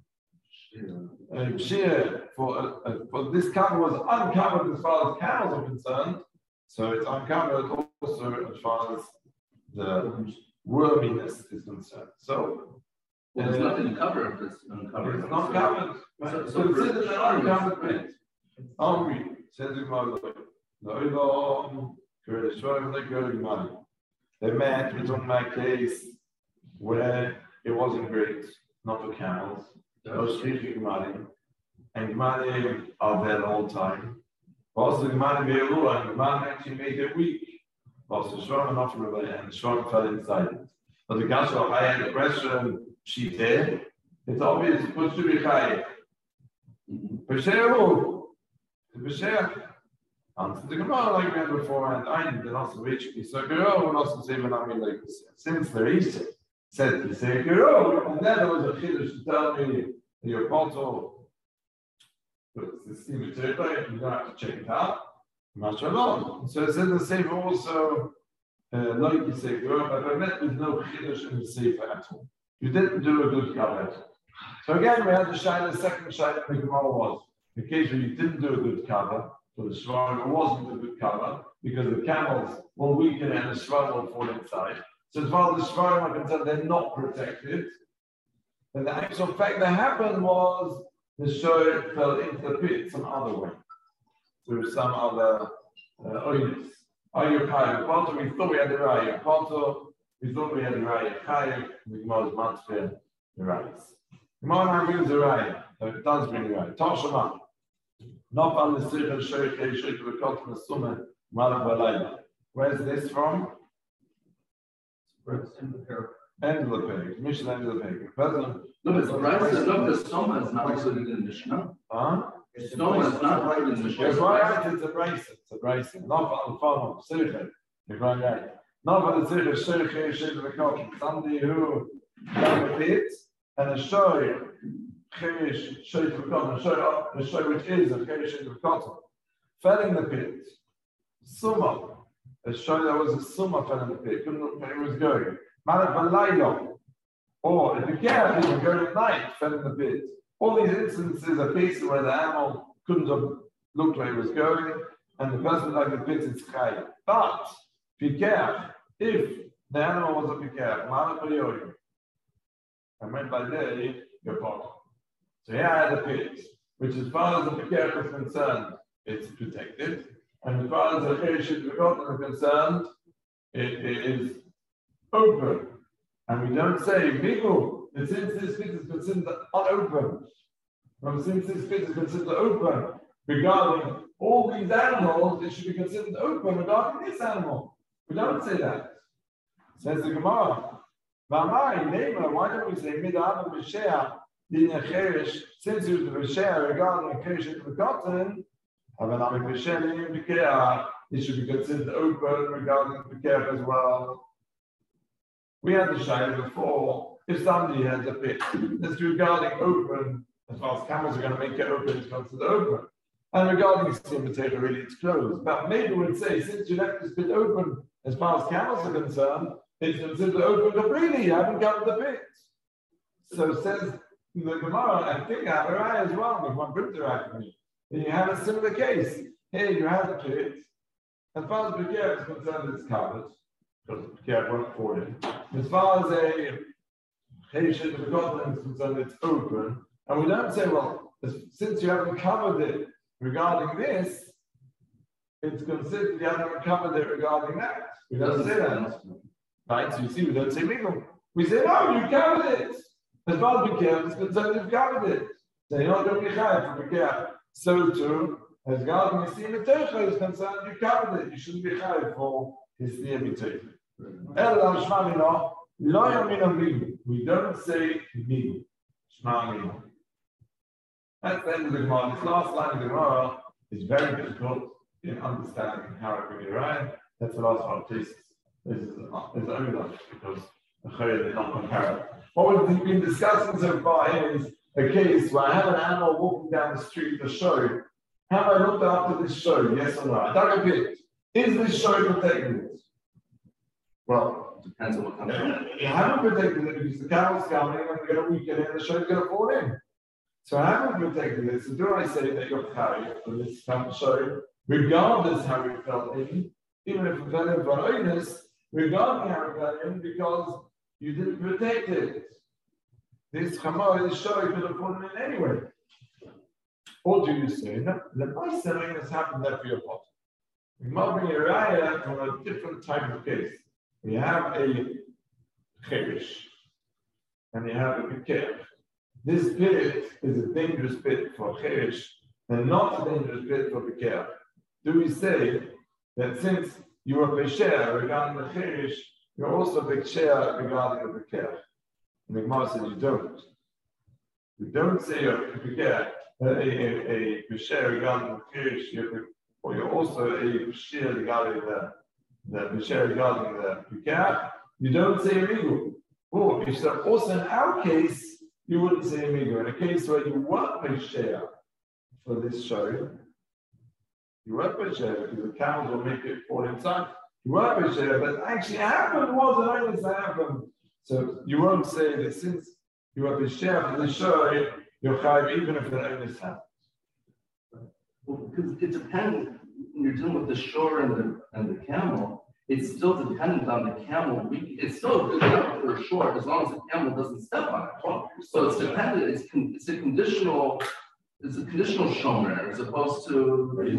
shear for this cover was uncovered as far as camels are concerned, so it's uncovered also as far as the worminess is concerned. So there's nothing to cover if it's uncovered. It's not covered. So consider an uncovered print. Hungry, says the mother. They met, we're talking about a case where it wasn't great, not for camels. Those three Gemalim, and Gemalim are there the whole time. Also, Gemalim Be'elu, and Gemalim actually made it weak. Also, Shram and not from and Shram fell inside it. But the Gasha, I had a question, sheep there. It's obvious, it's supposed to be high. Pesheru, Pesher. Answer the Gemara like we had before, and I did not reach so Gero, and also say when I mean like this. Since the Isha said to say Gero, and then there was a Chiddush to tell me your bottle, but it's the material, you don't have to check it out. Mashallah. So it said the Sefer also, like you say Gero, but I met with no Chiddush in the Sefer at all. You didn't do a good cover. So again, we had the Shaila, the second Shaila, the Gemara was the case where you didn't do a good cover. So the Shvar wasn't a good cover because the camels will weaken and the Shvar will fall inside. So as far as the Shvar are concerned, they're not protected. And the actual fact that happened was the Shvar fell into the pit some other way through some other oinus. Are you Chayiv? Potter, we thought we had the Raya. Potter, we thought we had the Raya. Chayiv, the Gemara's Matzvah, the Rayas. Gemara brings the Raya, so it does bring the Raya. Toshama. Not on the Sirch and Sheikh, Sheikh of the Kot and the Summah, Malach Balayla. Where's this from? End of the page. Mission end of the page. No, but the Brisa, look, the Summah is not included in the Mishnah. Huh? The Summah is not included in the Mishnah. That's right, it's a Brisa. It's a Brisa. Not on the phone of Sirch. You're right. Not on the Sirch of Sheikh, Sheikh of the Kot. Somebody who got a pit and a shoy. Cherish, show which is a Cherish of cotton, fell in the pit. Summa, a show that was a Summa fell in the pit, couldn't look where it was going. Malach Balayla, or if the cat didn't go at night, fell in the pit. All these instances are cases where the animal couldn't have looked where it was going, and the person like the pit is Chai. But, if the animal was a Pikar, Malach Balayla, and went by day, you're part. So here I had a pit, which as far as the Pekah is concerned, it's protected. And as far as the Cherish is concerned, it is open. And we don't say, Migu, since this pit is considered unopened, Since this pit is considered open regarding all these animals, it should be considered open regarding this animal. We don't say that. Says the Gemara. Why don't we say Mid'Adam B'Shea Din Cherish, since it was the B'Shea regarding a Cherish of the cotton, Havanami B'Shea Din B'Kea, it should be considered open regarding B'Kea as well. We had the Shayla before, if somebody has a pit, that's regarding open, as far as camels are going to make it open, it's considered open. And regarding cemetery, really it's closed. But maybe we'd say, since you left this pit open, as far as camels are concerned, it's considered open completely. You haven't covered the pit. So says the Gemara, I think I have a raya as well, with one printer after me. Then you have a similar case. Here you have the pit. As far as B'Kea is concerned, it's covered, because B'Kea won't fall in. As far as a Chesed of the Gottman is concerned, it's open. And we don't say, well, since you haven't covered it regarding this, it's considered you haven't covered it regarding that. We don't say that. Right? So you see, we don't say legal. We say, no, you covered it. As far as B'Kea is concerned, you've covered it. So you're not going to be chayav for B'Kea. So too, as regarding Yisiyah B'Teicha is concerned, you covered it. You shouldn't be chayav for Yisiyah B'Teicha. Elam Shmamino, Lo Yamino Migu. We don't say Migu. Shmamino. That's the end of the Gemara. This last line of the Gemara is very difficult in understanding how it really arrived. That's the last one of thesis. This is only that because the Chayah is not comparable. What we've been discussing so far here is a case where I have an animal walking down the street to show. Have I looked after this show? Yes or no? I don't repeat. Is this show protected? Well, Depends on what comes in. you haven't protected it because the camel's coming and they're going to weaken it and the show's going to fall in. So I haven't protected it. So do I say that you're carried for this show, regardless how it fell in, even if it fell in for oinus, regarding how it fell in, because you didn't protect it. This chamor, this show could have fallen in anyway. Or do you say, no, the nice thing has happened there for your pot? We might bring a raya from a different type of case. We have a cherish, and you have a B'Kea. This pit is a dangerous pit for cherish, and not a dangerous pit for B'Kea. Do we say that since you are B'Shea regarding the cherish, you're also B'Shea regarding the B'Kea? And the Gemara says you don't. You don't say you're B'Kea, a B'Shea regarding the cherish, or you're also a B'Shea regarding the B'Shea regarding the B'Kea. You don't say illegal. Or if so, also in our case, you wouldn't say amigo. In a case where you weren't B'Shea for this show, you weren't B'Shea because the camels will make it fall inside. You weren't B'Shea, but actually happened was an onus that happened. So you won't say that since you were B'Shea for the show, you're chayiv even if the onus happened. Well, because it depends. When you're dealing with the shore and the camel, it's still dependent on the camel. It's still good enough for a shore as long as the camel doesn't step on it. So it's dependent. It's a conditional shomer as opposed to. But you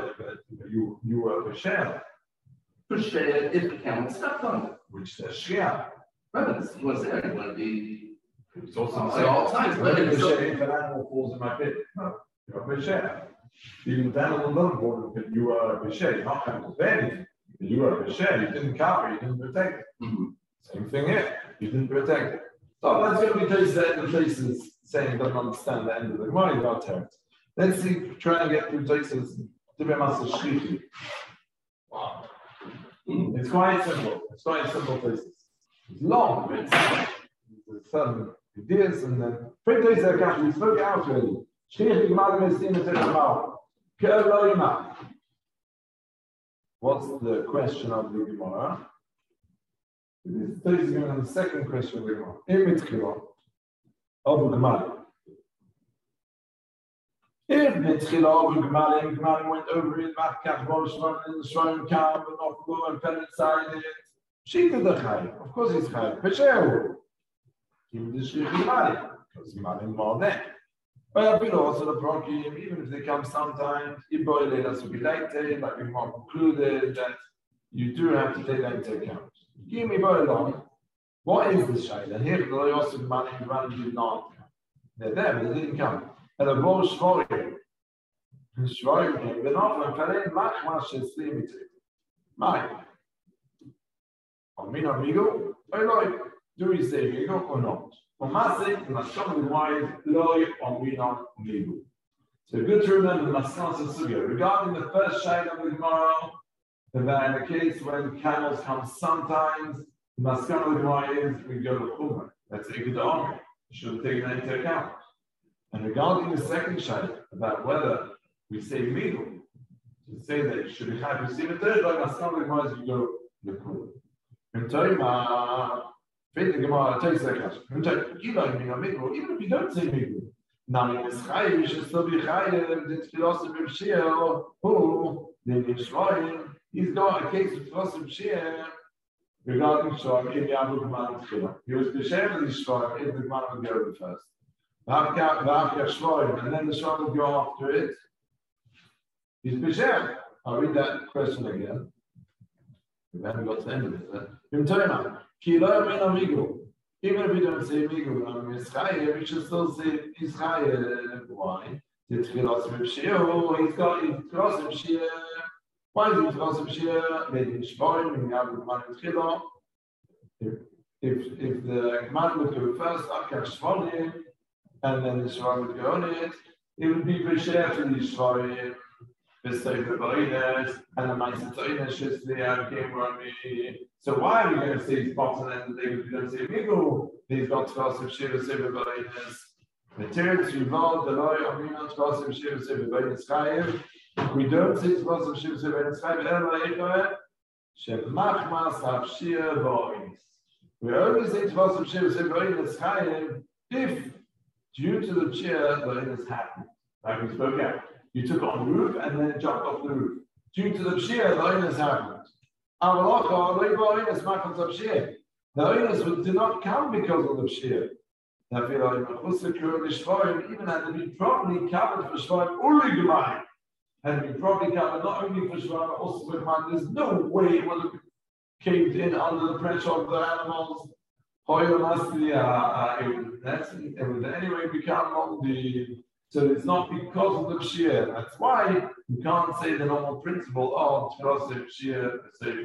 were B'Shea. B'Shea if the camel stepped on it. Which says Shia. Right, but it's what's there. You want to be. It's also At all times. But if an animal falls in my pit, no, you're B'Shea. Even the animal doesn't fall in the pit, you are B'Shea. You're not going to do anything. You are B'Shea. You didn't cover, you didn't protect it. Mm-hmm. Same thing here. You didn't protect it. So that's going to be places that the places saying he doesn't understand the end of the Gemara about text. Let's see, try and get through places. Wow. It's quite simple. It's quite simple places. It's long, but it's certain ideas, and then we spoke out already. What's the question of the Gemara? This is going to be the second question of the Gemara. If Mitchila went over it, Makkat Bolshman and the Shrine camp and not go and fell inside it, she did the Chayim. Of course he's Chayim. Peshehu. Give the Shlich Gimalim, because Gimalim more than. But also the Prokim, even if they come sometimes, Iboile, that's to be like we more concluded that you do have to take that into account. Give me Iboile. What is this Shayla? Here, the Yosef Gimalim did not. They're there, but they didn't come. and a bow shvorim. Shvorim came, then often Falen Machmas Sheslim. Mike. Amin amigo, do we say amigo or not? For Masik, the Masham wise, loy Amin amigo. So good to remember the Masnas Sugya. Regarding the first shade of the Gemara, that in the case when camels come sometimes, the Maskan of the Gemara is we go to Chumrah. That's Iked Omer. You should have taken that into account. And regarding the second shade, about whether we say amigo, to say that you should be happy to see the third, like Maskan of the Gemara is we go to Chumrah. Even if you don't say migu, now it's chayiv, you should still be chayiv. It's philosophy of Shia, who then in Shloim, he's got a case of philosophy of Shia regarding Shloim in Yabu Gman Tchila. He was b'shem of the Shloim if the Gman would go first. V'afka Shloim, and then the Shloim would go after it. He's b'shem. I'll read that question again. We haven't got to the end of it. Even if we don't say Migu, we should still say Israel. Why? He's got his philosophy of Shia. Why is it philosophy of Shia? Maybe Shboim, and we have the man in Tchila. If the man would go first, after Shvonim, and then the Shvonim would go on it, it would be B'Sheh for the Shvonim. And the so why are we going to say spots and then they don't say Migu? These got philosophy of Shiva Sefer Barinas. Material to involve the lawyer of Minas philosophy of Shiva Sefer Barinas Chayev. We don't say philosophy of Shiva Sefer Barinas Chayev. Ela Sheb Machmas Hafshia Barinas. We only say philosophy of Shiva Sefer Barinas Chayev if due to the Shia Barinas happened, like we spoke out. You took it on the roof and then it jumped off the roof. Due to the Pshir, the oinus happened. The oinus did not come because of the Pshir. Even had to be properly covered for Shvarim, Uli had to be properly covered not only for Shvarim, but also for Gemara. There's no way it would have caved in under the pressure of the animals. It would anyway become on the. So it's not because of the Pshir. That's why you can't say the normal principle of philosophy of Pshir,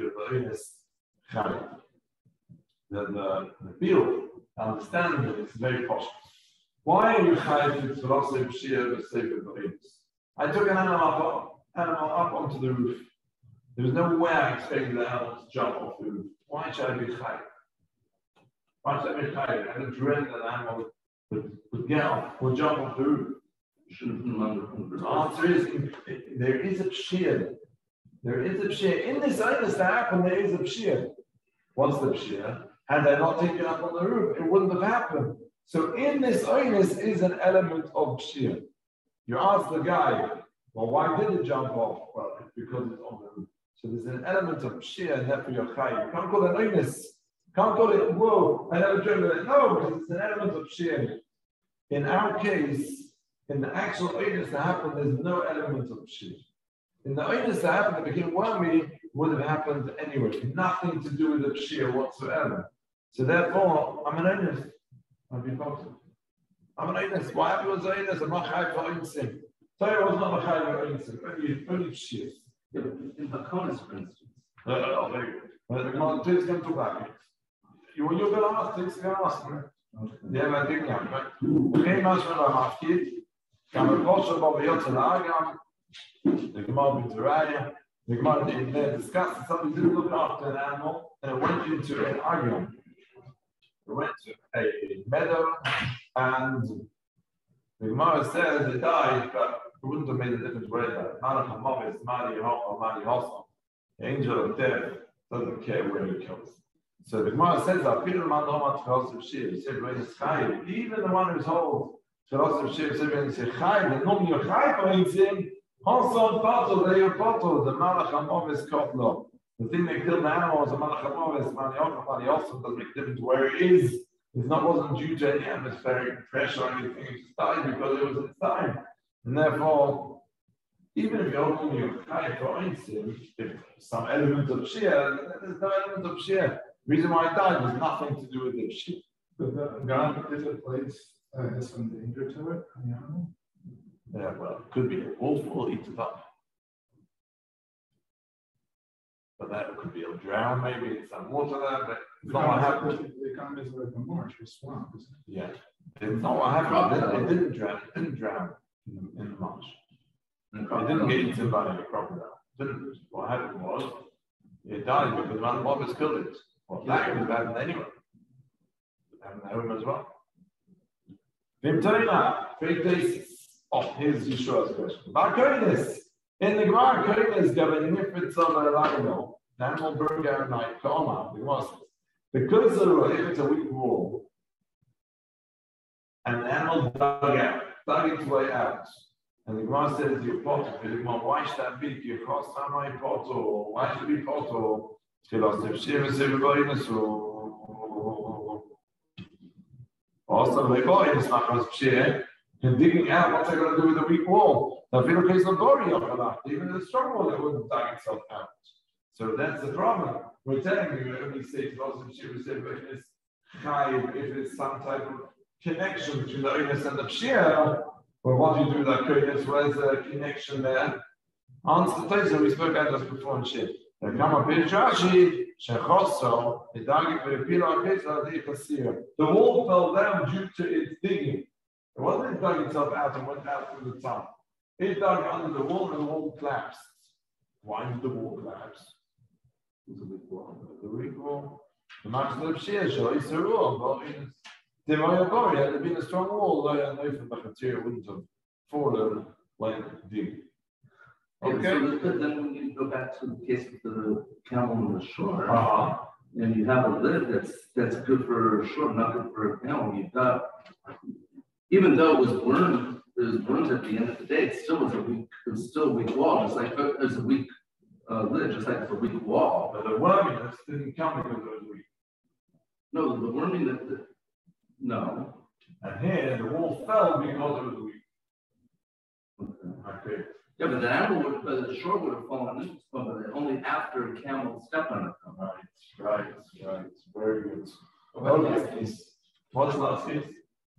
the field, understanding it is very possible. Why are you chayiv with philosophy of Pshir, I took an animal up onto the roof. There was no way I expected the animal to jump off the roof. Why should I be chayiv? Why should I be chayiv? I had a dread that the animal would get off, would jump off the roof. The answer is there is a pshir. There is a pshir. In this oinus that happened, there is a pshir. What's the pshir? Had I not taken up on the roof, it wouldn't have happened. So in this oinus is an element of pshir. You ask the guy, well, why did it jump off? Well, it's because it's on the roof. So there's an element of pshir and therefore you're chayiv. You can't call it oinus. You can't call it, whoa, I never dreamed of it. No, because it's an element of pshir. In our case, in the actual oinus that happened, there's no element of pshir. In the oinus that happened, that became wormy, would have happened anyway. Nothing to do with the pshir whatsoever. So therefore, I'm an oinus. I'll be positive. I'm an oinus. What happened was oinus? I'm not chayiv for oinsim. Torah was not a chayiv for oinsim. Only pshir. In Hakonis, for instance. Very good. Please come to back. You're going to ask, please come ask. Yeah, I think I'm right. Okay, Mashma, Kam Kosher Bob Yotze Agam, the Gemara B'Torah, the Gemara in there discussed something didn't look after an animal and it went into an agam. It went to a meadow and the Gemara says it died, but it wouldn't have made a difference where it died. Malach HaMavis, Mali Hossa, the angel of death doesn't care where he kills. So the Gemara says that even the one who's old. Philosophy of Shiva and say Chai, the nom your Chai for him, also Pato, they are Pato, the Malach HaMovis Kotlo. The thing that killed the animal was the Malach HaMovis, Mani also doesn't make difference where it is. It wasn't due to any atmospheric pressure or anything, it just died because it was inside. And therefore, even if you're only your Chai for him, if some element of Shia, there's no element of Shia. The reason why it died was nothing to do with the Shia. But the God, if it place has some danger to it, Yeah, well, it could be a wolf will eat it up. But that could be a drown, maybe it's some water there, but it's not what happened. The economy is like a marsh or swamp, isn't it? Yeah, it's not what happened. It didn't drown in the marsh. It didn't get eaten by a crocodile. Didn't. What happened was it died because one mob killed it. Well, that could have happened anyway. It happened at home as well. Vimtoina, fake basis. Oh, here's Yeshua's question. Barkonis. In the Gemara, Koines given nifrit of a lagano, an animal burned out at night, Koma, the Gemara says. Because if it's a weak wall, and the animal dug its way out, and the Gemara says, you pot, why should that be? You cross my pot, or why should it be pot, or also, they go in this matter and digging out what's it going to do with the weak wall. Now, if you look at the glory of Allah, even the strong wall, it wouldn't dug itself out. So that's the problem. We're telling you, when we say if it's some type of connection between the oinus and the pshia, well, what do you do with that kodesh? Where's the connection there? Answer the Taisa, we spoke about this before in Shir. There come a bit Rashi, Shechoso, the wall fell down due to its digging. It wasn't it dug itself out and went out through the top. It dug under the wall and the wall collapsed. Why did the wall collapse? It was a weak wall. The weak wall. The maximum of Shia show is a rule. Had there been a strong wall, the material wouldn't have fallen when digging. Okay. So then when you go back to the case of the camel on the shore, and you have a lid that's good for a shore, not good for a camel, you've got, even though it was burned at the end of the day, it still was a weak wall, just like there's a weak lid, just like it's a weak wall. But the worminess didn't come because it was weak. No, the worminess, no. And here the wall fell because it was weak. Okay. Yeah, but the shore would have fallen in, but only after a camel stepped on it. Right. Very good. Okay. What's the last case?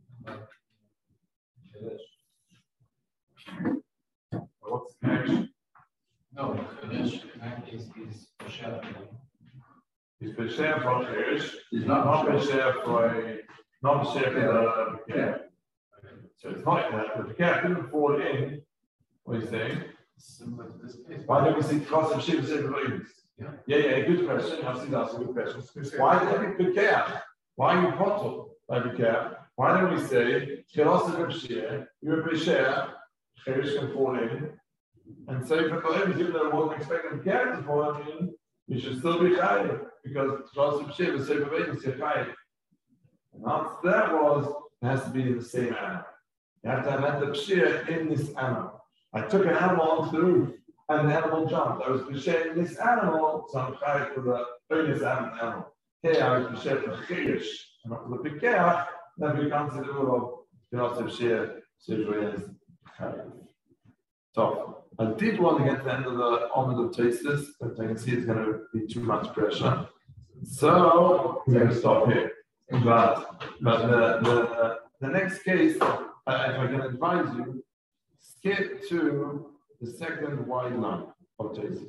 What's the action? No, Kodesh, in that case, he's Pesher. He's Pesher for Kodesh. He's not Pesher for the yeah. So it's not that the cat didn't fall in. What are you saying? Similar to this case. Why don't we see cross of Shiva Sefer? Yeah, good question. I've seen that's a good question. Why did we care? Why are you pottle like care? Why don't we say cross of Shiva, you're a Pesher, Cherish can fall in, and say for Kohen, even though I wasn't expecting the cat to fall in, you should still be Chayiv, because cross of Shiva Sefer is your Chayiv. And the answer to that was it has to be in the same animal. You have to have the pshir in this animal. I took an animal onto the roof and the animal jumped. I was pshir in this animal, so I'm chayiv for the bonus animal. Here I was pshir for chirish, and not for the pikeach, then becomes the rule of Yosef Shir, Sivri is chayiv. So I did want to get to the end of the Omid of Tosfos, but I can see it's going to be too much pressure. So we're going to stop here. But the next case, if I can advise you, skip to the second wide line of Tosfos.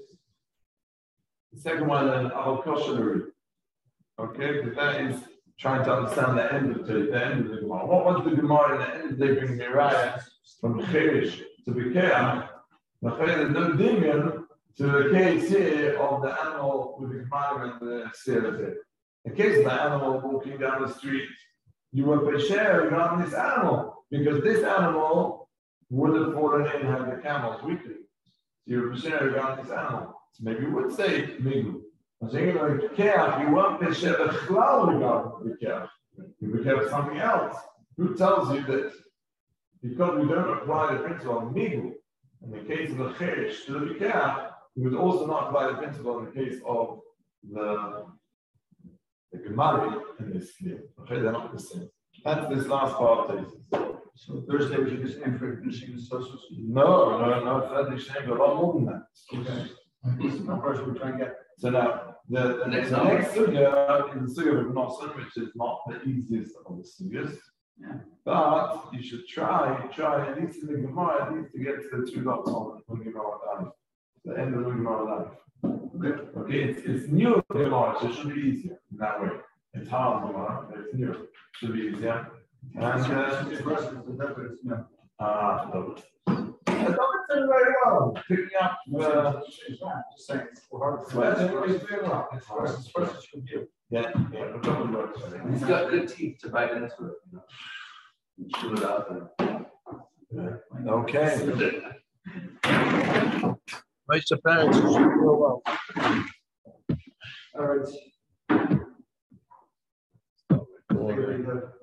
The second wide line of Kosher. Okay, because that is trying to understand the end of the end of the Gemara. What was the Gemara in the end? They bring Miraya from Cherish to Bekeah. There's no dimion to the case here of the animal with the Gemara and the Sirah. In case of the animal walking down the street, you were Pesher regarding this animal, because this animal would have fallen in had the camels weakly. So you were Pesher regarding this animal. So maybe you would say Migu. I'm saying you weren't Pesher the Chlal regarding the Keach. You would have something else. Who tells you that? Because we don't apply the principle of Migu in the case of the Cherish to the Keach, we would also not apply the principle in the case of the Gemara and this clear. Okay, they're not the same. That's this last part of Tosfos. So Thursday we should just aim for finishing the Tosfos? No, Thursday should aim for a lot more than that. Okay. This is the first we try and get. So now, the next sugya is the sugya of Nosson, which is not the easiest of the sugyas. But you should try at least in the Gemara, at least to get to the 2 dots on the Gemara life. The end of the Gemara life. Okay, it's new Gemara, so it should be easier in that way. It's hard Gemara, but it's new. It should be easier. And David's doing very well. Picking up Just saying, it's hard. yeah, a couple of words. He's got good teeth to bite into it, you know. Chew it out and. Okay. Mr. Parents, you should feel well. All right.